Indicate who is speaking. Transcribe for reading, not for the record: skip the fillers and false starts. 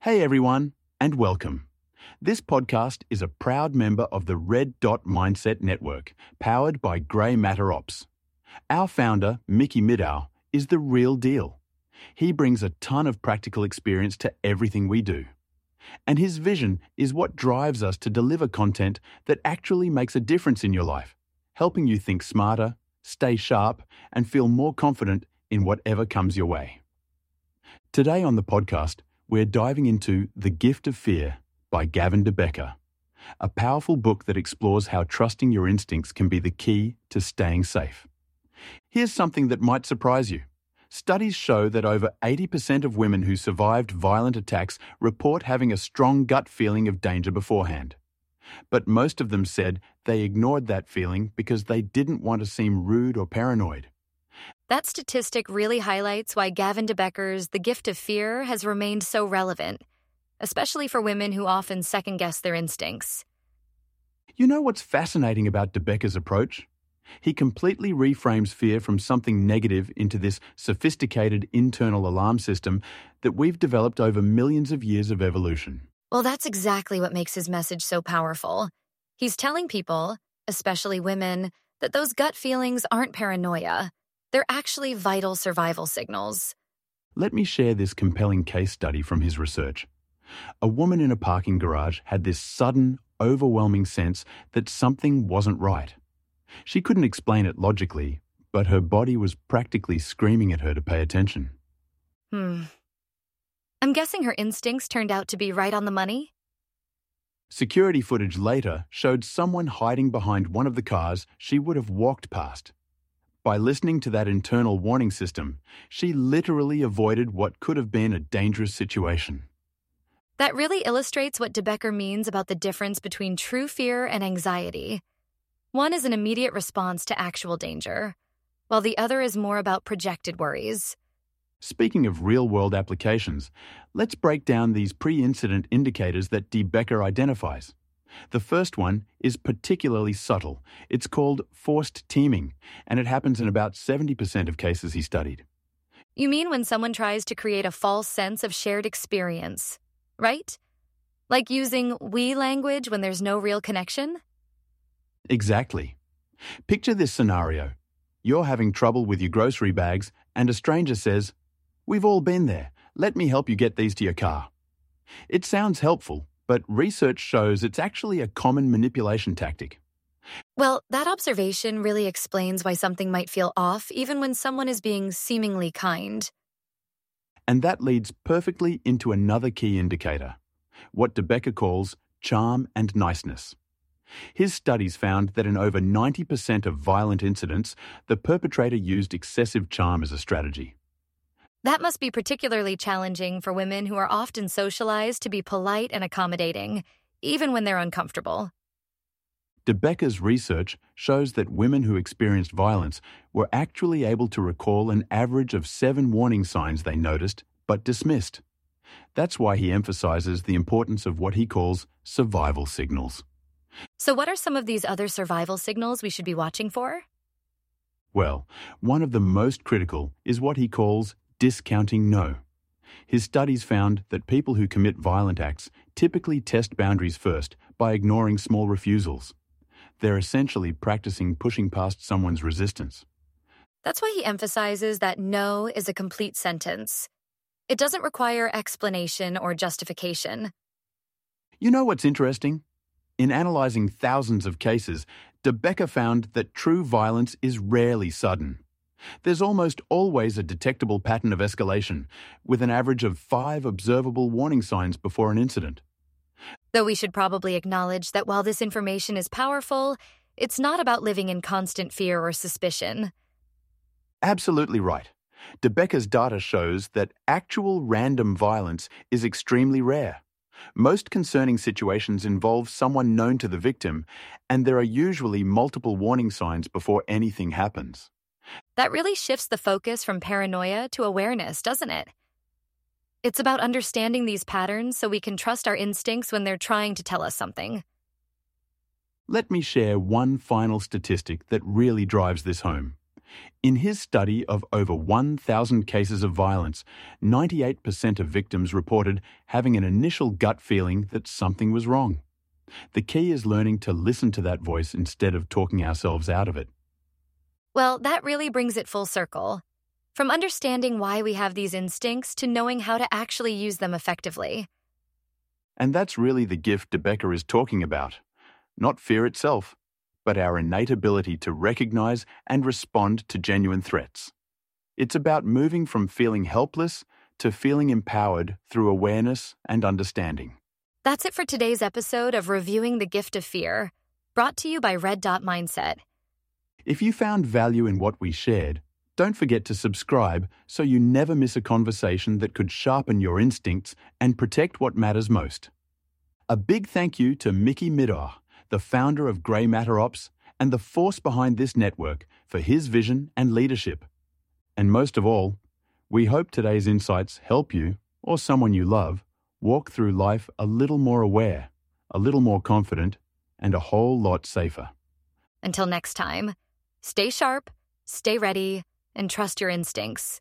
Speaker 1: Hey everyone, and welcome. This podcast is a proud member of the Red Dot Mindset Network, powered by Grey Matter Ops. Our founder, Mickey Middow, is the real deal. He brings a ton of practical experience to everything we do. And his vision is what drives us to deliver content that actually makes a difference in your life, helping you think smarter, stay sharp, and feel more confident in whatever comes your way. Today on the podcast, we're diving into The Gift of Fear by Gavin de Becker, a powerful book that explores how trusting your instincts can be the key to staying safe. Here's something that might surprise you. Studies show that over 80% of women who survived violent attacks report having a strong gut feeling of danger beforehand. But most of them said they ignored that feeling because they didn't want to seem rude or paranoid.
Speaker 2: That statistic really highlights why Gavin de Becker's The Gift of Fear has remained so relevant, especially for women who often second-guess their instincts.
Speaker 1: You know what's fascinating about de Becker's approach? He completely reframes fear from something negative into this sophisticated internal alarm system that we've developed over millions of years of evolution.
Speaker 2: Well, that's exactly what makes his message so powerful. He's telling people, especially women, that those gut feelings aren't paranoia. They're actually vital survival signals.
Speaker 1: Let me share this compelling case study from his research. A woman in a parking garage had this sudden, overwhelming sense that something wasn't right. She couldn't explain it logically, but her body was practically screaming at her to pay attention.
Speaker 2: I'm guessing her instincts turned out to be right on the money?
Speaker 1: Security footage later showed someone hiding behind one of the cars she would have walked past. By listening to that internal warning system, she literally avoided what could have been a dangerous situation.
Speaker 2: That really illustrates what de Becker means about the difference between true fear and anxiety. One is an immediate response to actual danger, while the other is more about projected worries.
Speaker 1: Speaking of real-world applications, let's break down these pre-incident indicators that de Becker identifies. The first one is particularly subtle. It's called forced teaming, and it happens in about 70% of cases he studied.
Speaker 2: You mean when someone tries to create a false sense of shared experience, right? Like using we language when there's no real connection?
Speaker 1: Exactly. Picture this scenario. You're having trouble with your grocery bags, and a stranger says, "We've all been there. Let me help you get these to your car." It sounds helpful, but research shows it's actually a common manipulation tactic.
Speaker 2: Well, that observation really explains why something might feel off even when someone is being seemingly kind.
Speaker 1: And that leads perfectly into another key indicator, what de Becker calls charm and niceness. His studies found that in over 90% of violent incidents, the perpetrator used excessive charm as a strategy.
Speaker 2: That must be particularly challenging for women who are often socialized to be polite and accommodating, even when they're uncomfortable.
Speaker 1: De Becker's research shows that women who experienced violence were actually able to recall an average of 7 warning signs they noticed but dismissed. That's why he emphasizes the importance of what he calls survival signals.
Speaker 2: So what are some of these other survival signals we should be watching for?
Speaker 1: Well, one of the most critical is what he calls discounting no. His studies found that people who commit violent acts typically test boundaries first by ignoring small refusals. They're essentially practicing pushing past someone's resistance.
Speaker 2: That's why he emphasizes that no is a complete sentence. It doesn't require explanation or justification.
Speaker 1: You know what's interesting? In analyzing thousands of cases, de Becker found that true violence is rarely sudden. There's almost always a detectable pattern of escalation, with an average of 5 observable warning signs before an incident.
Speaker 2: Though we should probably acknowledge that while this information is powerful, it's not about living in constant fear or suspicion.
Speaker 1: Absolutely right. De Becker's data shows that actual random violence is extremely rare. Most concerning situations involve someone known to the victim, and there are usually multiple warning signs before anything happens.
Speaker 2: That really shifts the focus from paranoia to awareness, doesn't it? It's about understanding these patterns so we can trust our instincts when they're trying to tell us something.
Speaker 1: Let me share one final statistic that really drives this home. In his study of over 1,000 cases of violence, 98% of victims reported having an initial gut feeling that something was wrong. The key is learning to listen to that voice instead of talking ourselves out of it.
Speaker 2: Well, that really brings it full circle. From understanding why we have these instincts to knowing how to actually use them effectively.
Speaker 1: And that's really the gift DeBecker is talking about. Not fear itself, but our innate ability to recognize and respond to genuine threats. It's about moving from feeling helpless to feeling empowered through awareness and understanding.
Speaker 2: That's it for today's episode of Reviewing the Gift of Fear, brought to you by Red Dot Mindset.
Speaker 1: If you found value in what we shared, don't forget to subscribe so you never miss a conversation that could sharpen your instincts and protect what matters most. A big thank you to Mickey Middaugh, the founder of Grey Matter Ops and the force behind this network, for his vision and leadership. And most of all, we hope today's insights help you, or someone you love, walk through life a little more aware, a little more confident, and a whole lot safer.
Speaker 2: Until next time, stay sharp, stay ready, and trust your instincts.